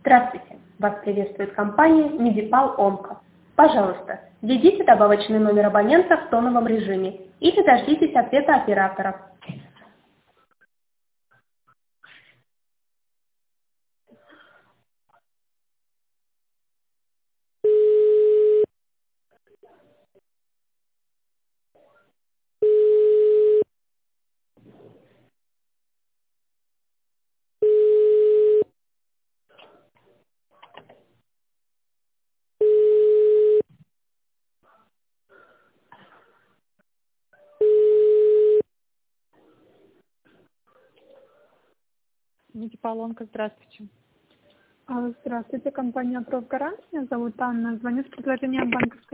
Здравствуйте! Вас приветствует компания Медипал Онко. Пожалуйста, введите добавочный номер абонента в тоновом режиме или дождитесь ответа оператора. Никиполонка, здравствуйте. Здравствуйте, компания «Профгарант». Меня зовут Анна. Звоню с предложением банковской